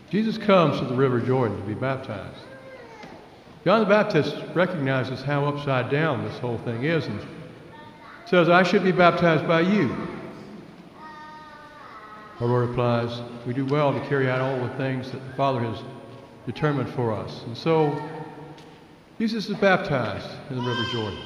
Jesus comes to the River Jordan to be baptized. John the Baptist recognizes how upside down this whole thing is and says, I should be baptized by you. Our Lord replies, we do well to carry out all the things that the Father has determined for us. And so Jesus is baptized in the River Jordan.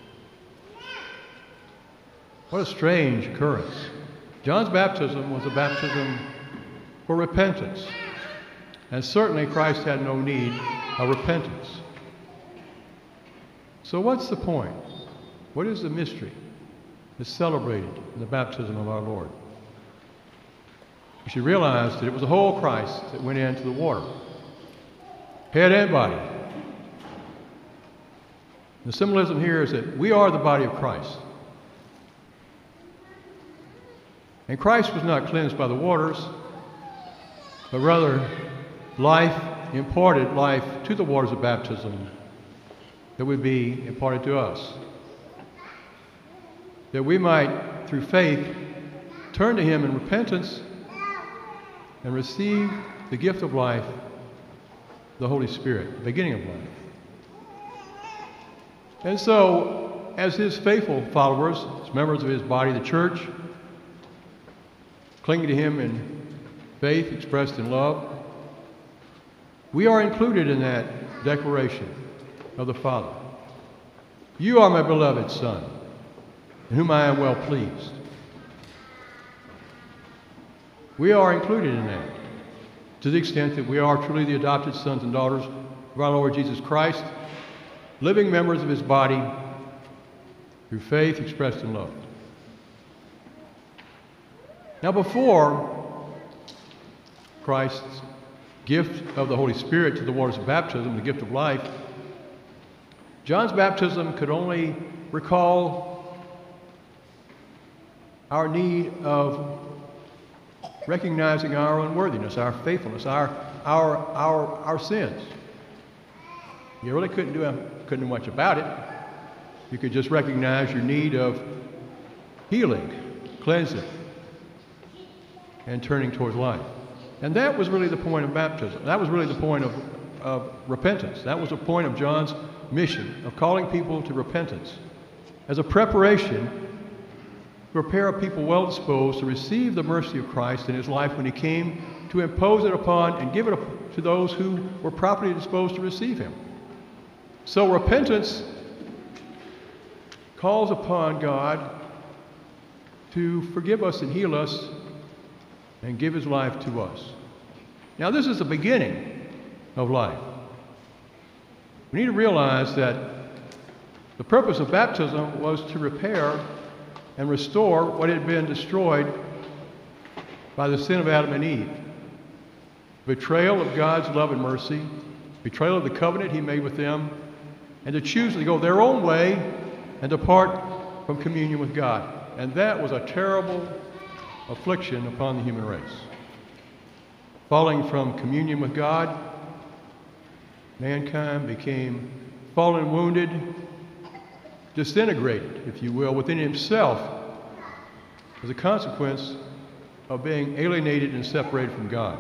What a strange occurrence. John's baptism was a baptism for repentance. And certainly Christ had no need of repentance. So what's the point? What is the mystery that's celebrated in the baptism of our Lord? You should realize that it was the whole Christ that went into the water, head and body. The symbolism here is that we are the body of Christ. And Christ was not cleansed by the waters, but rather life, imparted life to the waters of baptism that would be imparted to us. That we might, through faith, turn to Him in repentance and receive the gift of life, the Holy Spirit, the beginning of life. And so, as His faithful followers, as members of His body, the church, clinging to Him in faith expressed in love, we are included in that declaration of the Father. You are my beloved Son, in whom I am well pleased. We are included in that, to the extent that we are truly the adopted sons and daughters of our Lord Jesus Christ, living members of His body through faith expressed in love. Now, before Christ's gift of the Holy Spirit to the waters of baptism, the gift of life, John's baptism could only recall our need of recognizing our unworthiness, our faithfulness, our sins. You really couldn't do much about it. You could just recognize your need of healing, cleansing, and turning towards life. And that was really the point of baptism. That was really the point of repentance. That was the point of John's mission, of calling people to repentance as a preparation to prepare a people well disposed to receive the mercy of Christ in His life when He came to impose it upon and give it to those who were properly disposed to receive Him. So repentance calls upon God to forgive us and heal us and give His life to us. Now, this is the beginning of life. We need to realize that the purpose of baptism was to repair and restore what had been destroyed by the sin of Adam and Eve. Betrayal of God's love and mercy, betrayal of the covenant He made with them, and to choose to go their own way and depart from communion with God. And that was a terrible affliction upon the human race. Falling from communion with God, mankind became fallen, wounded, disintegrated, if you will, within himself as a consequence of being alienated and separated from God.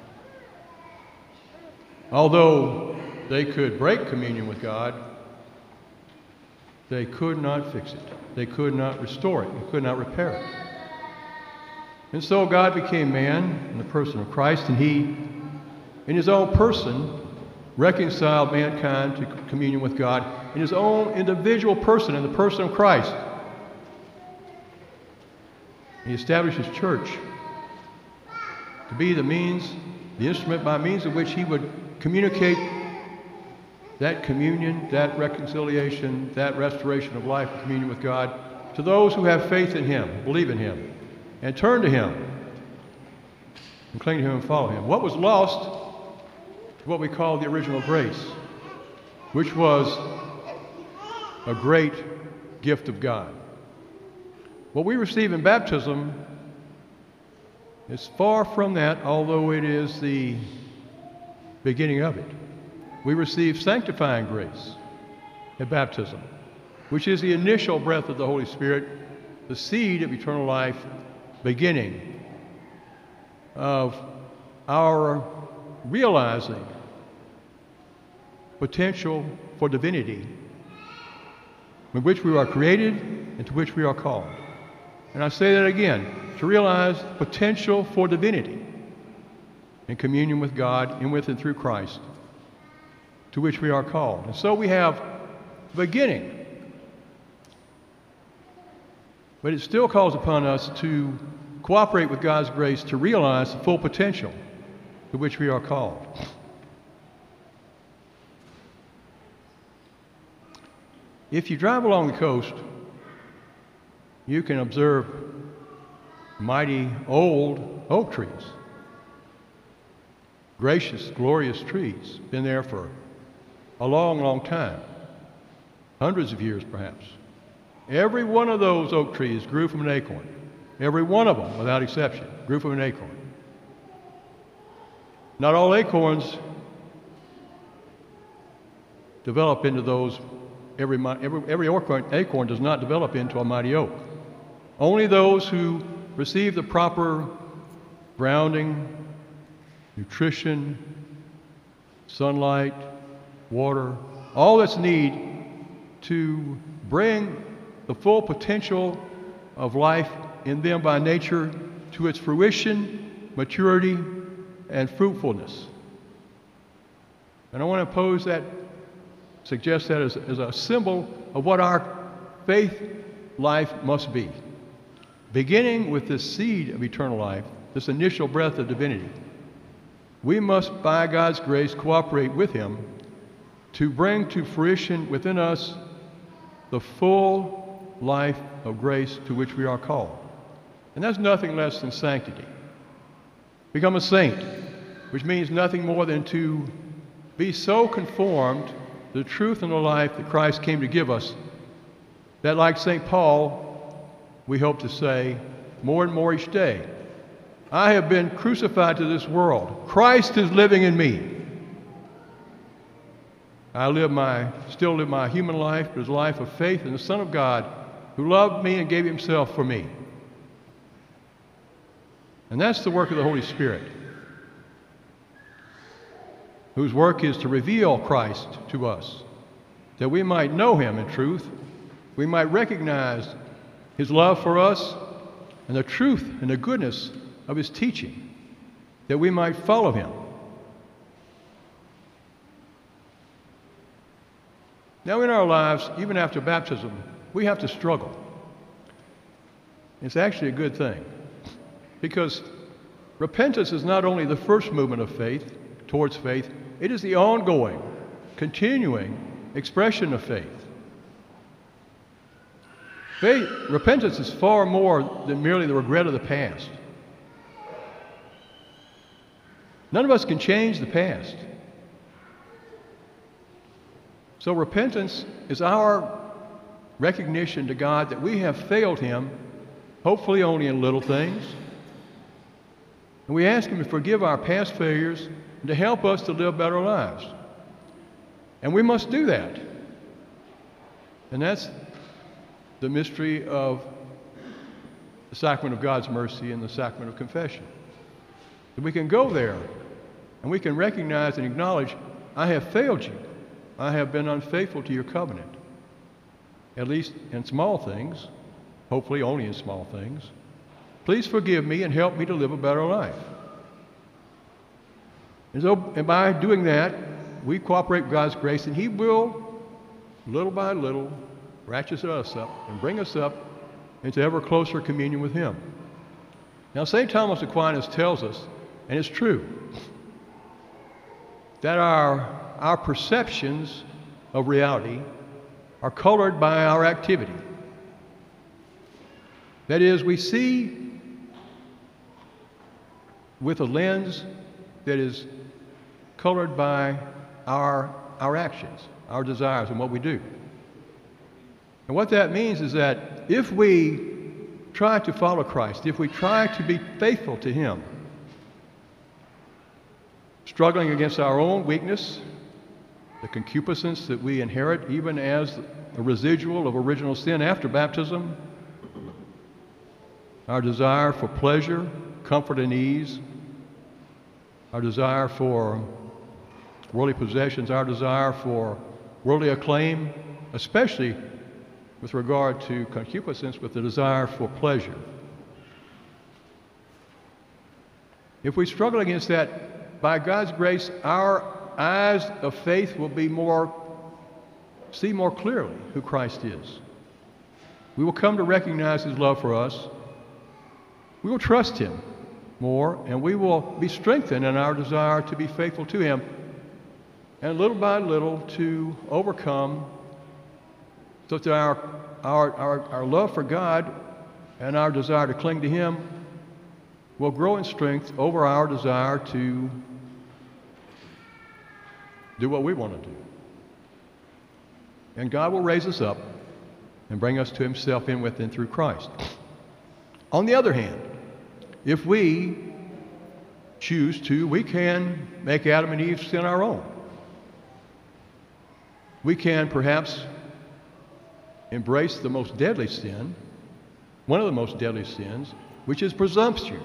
Although they could break communion with God, they could not fix it. They could not restore it. They could not repair it. And so God became man in the person of Christ, and He, in His own person, reconciled mankind to communion with God in His own individual person, in the person of Christ. He established His church to be the means, the instrument by means of which He would communicate that communion, that reconciliation, that restoration of life and communion with God to those who have faith in Him, believe in Him, and turn to Him and cling to Him and follow Him. What was lost is what we call the original grace, which was a great gift of God. What we receive in baptism is far from that, although it is the beginning of it. We receive sanctifying grace at baptism, which is the initial breath of the Holy Spirit, the seed of eternal life, beginning of our realizing potential for divinity with which we are created and to which we are called. And I say that again, to realize potential for divinity in communion with God in with and through Christ, to which we are called. And so we have the beginning, but it still calls upon us to cooperate with God's grace to realize the full potential to which we are called. If you drive along the coast, you can observe mighty old oak trees. Gracious, glorious trees, been there for a long, long time, hundreds of years perhaps. Every one of those oak trees grew from an acorn. Every one of them, without exception, grew from an acorn. Not all acorns develop into those, every acorn does not develop into a mighty oak. Only those who receive the proper grounding, nutrition, sunlight, water, all that's needed to bring the full potential of life in them by nature to its fruition, maturity, and fruitfulness. And I want to suggest that as a symbol of what our faith life must be. Beginning with this seed of eternal life, this initial breath of divinity, we must, by God's grace, cooperate with Him to bring to fruition within us the full life of grace to which we are called. And that's nothing less than sanctity. Become a saint, which means nothing more than to be so conformed to the truth and the life that Christ came to give us, that like St. Paul, we hope to say more and more each day, I have been crucified to this world. Christ is living in me. I still live my human life, but it's a life of faith in the Son of God who loved me and gave Himself for me. And that's the work of the Holy Spirit, whose work is to reveal Christ to us, that we might know Him in truth, we might recognize His love for us and the truth and the goodness of His teaching, that we might follow Him. Now in our lives, even after baptism, we have to struggle. It's actually a good thing, because repentance is not only the first movement of faith towards faith, it is the ongoing, continuing expression of faith. Repentance is far more than merely the regret of the past. None of us can change the past. So repentance is our recognition to God that we have failed Him, hopefully only in little things. And we ask Him to forgive our past failures and to help us to live better lives. And we must do that. And that's the mystery of the sacrament of God's mercy and the sacrament of confession. That we can go there and we can recognize and acknowledge, I have failed you. I have been unfaithful to your covenant, at least in small things, hopefully only in small things. Please forgive me and help me to live a better life. And by doing that, we cooperate with God's grace, and He will, little by little, ratchet us up and bring us up into ever closer communion with Him. Now, St. Thomas Aquinas tells us, and it's true, that our perceptions of reality are colored by our activity. That is, we see with a lens that is colored by our actions, our desires, and what we do. And what that means is that if we try to follow Christ, if we try to be faithful to Him, struggling against our own weakness, the concupiscence that we inherit even as a residual of original sin after baptism, our desire for pleasure, comfort, and ease, our desire for worldly possessions, our desire for worldly acclaim, especially with regard to concupiscence, with the desire for pleasure. If we struggle against that, by God's grace, our eyes of faith will be see more clearly who Christ is. We will come to recognize His love for us. We will trust Him more, and we will be strengthened in our desire to be faithful to Him, and little by little to overcome, so that our love for God and our desire to cling to Him will grow in strength over our desire to do what we want to do. And God will raise us up and bring us to Himself in with and through Christ. On the other hand, if we choose to, we can make Adam and Eve sin our own. We can perhaps embrace the most deadly sin, one of the most deadly sins, which is presumption.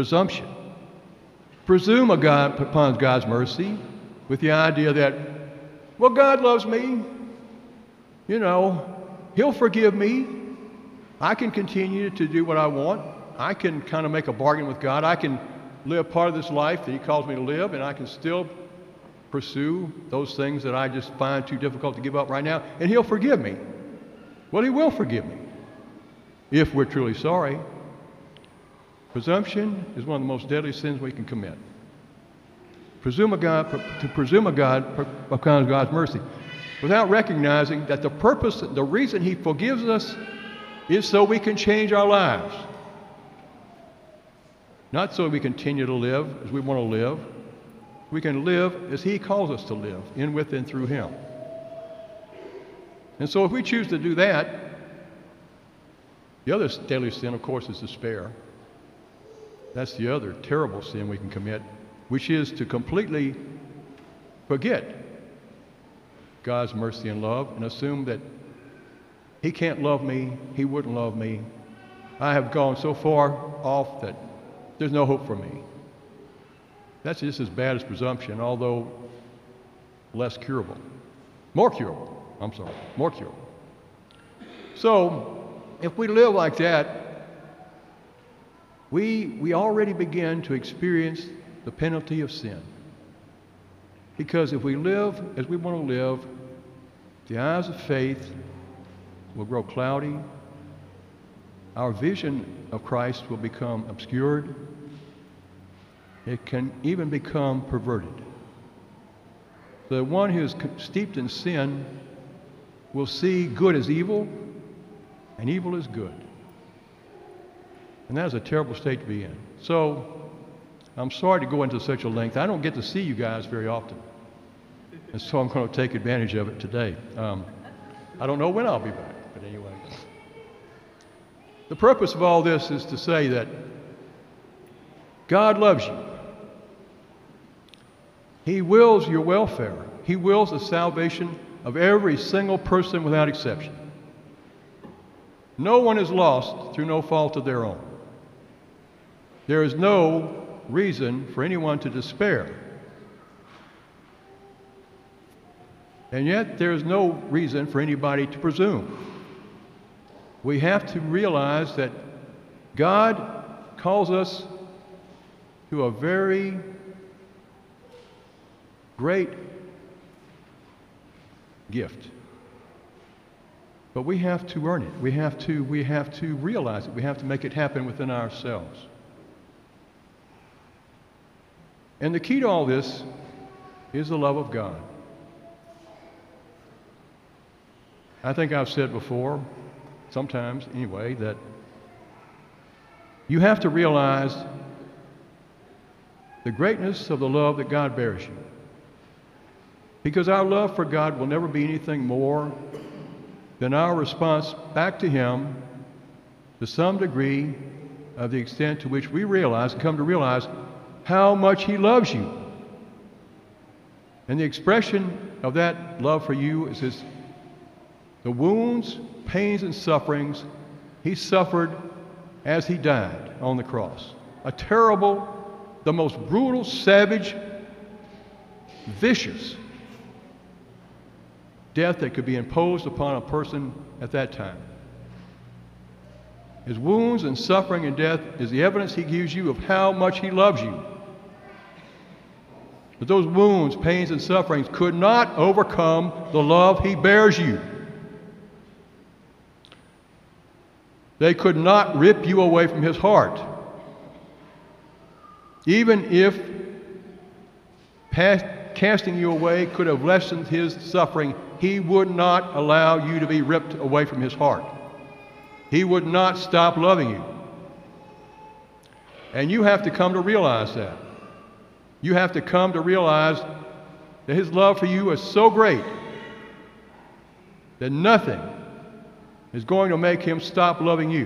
Presume upon God's mercy with the idea that, well, God loves me. You know, He'll forgive me. I can continue to do what I want. I can kind of make a bargain with God. I can live part of this life that He calls me to live, and I can still pursue those things that I just find too difficult to give up right now, and He'll forgive me. Well, He will forgive me if we're truly sorry. Presumption is one of the most deadly sins we can commit. To presume upon God's mercy without recognizing that the reason He forgives us is so we can change our lives. Not so we continue to live as we want to live. We can live as He calls us to live, in, with, and through Him. And so if we choose to do that, the other deadly sin, of course, is despair. That's the other terrible sin we can commit, which is to completely forget God's mercy and love and assume that He can't love me, He wouldn't love me. I have gone so far off that there's no hope for me. That's just as bad as presumption, although less curable. More curable. So, if we live like that, we already begin to experience the penalty of sin. Because if we live as we want to live, the eyes of faith will grow cloudy. Our vision of Christ will become obscured. It can even become perverted. The one who is steeped in sin will see good as evil and evil as good. And that is a terrible state to be in. So, I'm sorry to go into such a length. I don't get to see you guys very often. And so I'm going to take advantage of it today. I don't know when I'll be back, but anyway. The purpose of all this is to say that God loves you. He wills your welfare. He wills the salvation of every single person without exception. No one is lost through no fault of their own. There is no reason for anyone to despair. And yet there is no reason for anybody to presume. We have to realize that God calls us to a very great gift. But we have to earn it. We have to realize it. We have to make it happen within ourselves. And the key to all this is the love of God. I think I've said before, sometimes anyway, that you have to realize the greatness of the love that God bears you. Because our love for God will never be anything more than our response back to Him to some degree of the extent to which we realize and come to realize how much He loves you. And the expression of that love for you is the wounds, pains, and sufferings He suffered as He died on the cross. A terrible, the most brutal, savage, vicious death that could be imposed upon a person at that time. His wounds and suffering and death is the evidence he gives you of how much he loves you. But those wounds, pains, and sufferings could not overcome the love he bears you. They could not rip you away from his heart. Even if casting you away could have lessened his suffering, he would not allow you to be ripped away from his heart. He would not stop loving you. And you have to come to realize that. You have to come to realize that his love for you is so great that nothing is going to make him stop loving you.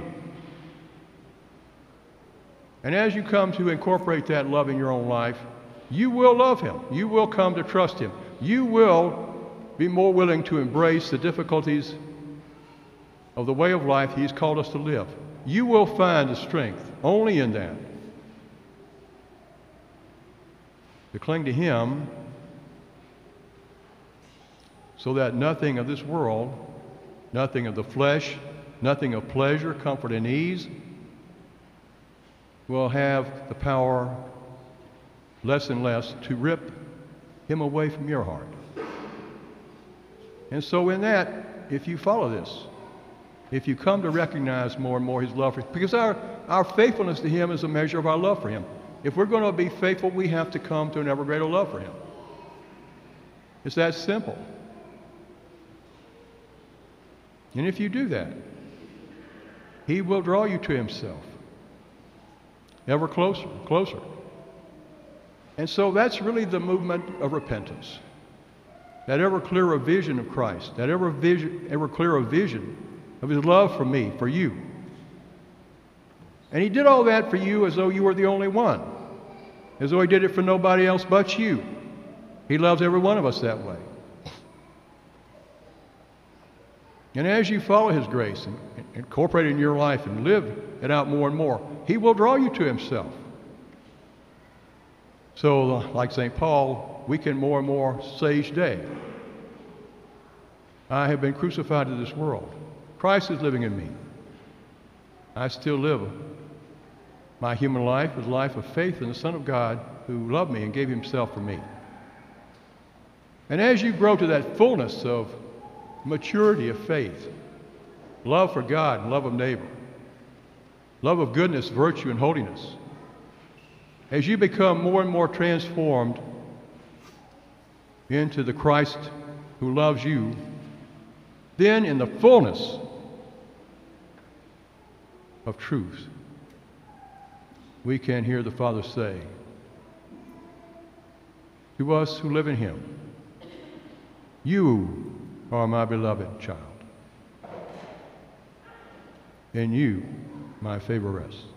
And as you come to incorporate that love in your own life, you will love him. You will come to trust him. You will be more willing to embrace the difficulties of the way of life he's called us to live. You will find the strength only in that to cling to him so that nothing of this world, nothing of the flesh, nothing of pleasure, comfort, and ease will have the power less and less to rip him away from your heart. And so in that, if you follow this, if you come to recognize more and more his love for you, because our faithfulness to him is a measure of our love for him. If we're going to be faithful, we have to come to an ever greater love for him. It's that simple. And if you do that, he will draw you to himself ever closer, closer. And so that's really the movement of repentance. That ever clearer vision of Christ, that ever clearer vision of his love for me, for you. And he did all that for you as though you were the only one, as though he did it for nobody else but you. He loves every one of us that way. And as you follow his grace and incorporate it in your life and live it out more and more, he will draw you to himself. So, like St. Paul, we can more and more say each day, I have been crucified to this world. Christ is living in me. I still live my human life as a life of faith in the Son of God who loved me and gave himself for me. And as you grow to that fullness of maturity of faith, love for God and love of neighbor, love of goodness, virtue, and holiness, as you become more and more transformed into the Christ who loves you, then in the fullness of truth, we can hear the Father say to us who live in him, you are my beloved child, and you my favor rests.